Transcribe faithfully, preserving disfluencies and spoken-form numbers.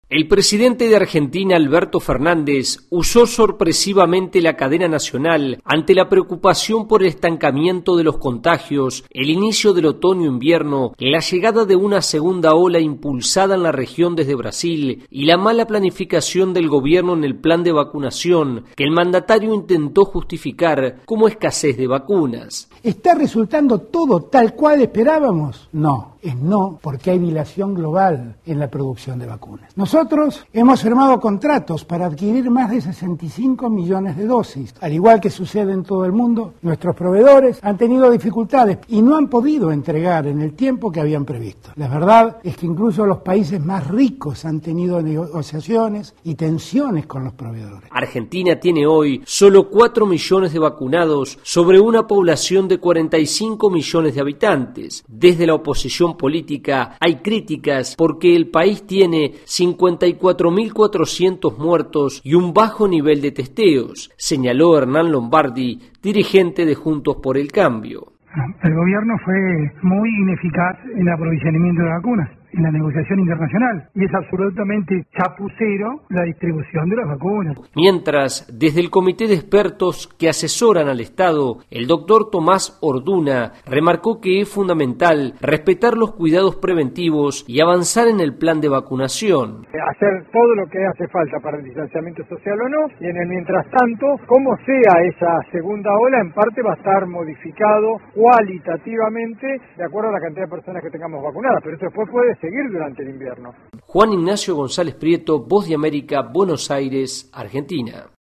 El presidente de Argentina, Alberto Fernández, usó sorpresivamente la cadena nacional ante la preocupación por el estancamiento de los contagios, el inicio del otoño-invierno, la llegada de una segunda ola impulsada en la región desde Brasil y la mala planificación del gobierno en el plan de vacunación que el mandatario intentó justificar como escasez de vacunas. ¿Está resultando todo tal cual esperábamos? No, es no, porque hay dilación global en la producción de vacunas. Nosotros hemos firmado contratos para adquirir más de sesenta y cinco millones de dosis. Al igual que sucede en todo el mundo, nuestros proveedores han tenido dificultades y no han podido entregar en el tiempo que habían previsto. La verdad es que incluso los países más ricos han tenido negociaciones y tensiones con los proveedores. Argentina tiene hoy solo cuatro millones de vacunados sobre una población de cuarenta y cinco millones de habitantes. Desde la oposición política hay críticas porque el país tiene cincuenta y cuatro mil cuatrocientos muertos y un bajo nivel de testeos, señaló Hernán Lombardi, dirigente de Juntos por el Cambio. El gobierno fue muy ineficaz en el aprovisionamiento de vacunas, en la negociación internacional, y es absolutamente chapucero la distribución de las vacunas. Mientras, desde el comité de expertos que asesoran al Estado, el doctor Tomás Orduna remarcó que es fundamental respetar los cuidados preventivos y avanzar en el plan de vacunación. Hacer todo lo que hace falta para el distanciamiento social o no, y en el mientras tanto, como sea esa segunda ola, en parte va a estar modificado cualitativamente de acuerdo a la cantidad de personas que tengamos vacunadas, pero esto después puede seguir durante el invierno. Juan Ignacio González Prieto, Voz de América, Buenos Aires, Argentina.